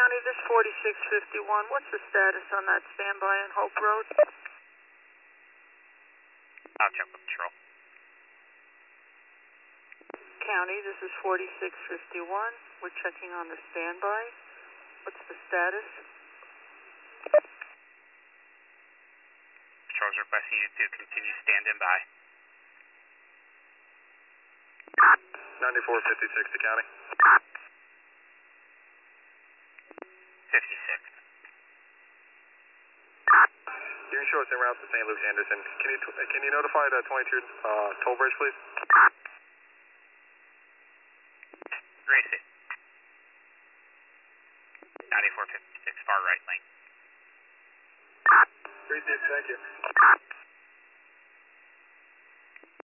County, this 4651. What's the status on that standby on Hope Road? I'll check with patrol. County, this is 4651. We're checking on the standby. What's the status? Patrol's requesting you to continue standing by. 9456 to County. 56. You can show us en route to St. Luke's Anderson. Can you notify the 22 toll bridge, please? Race it. 9456, far right lane. Appreciate it, thank you.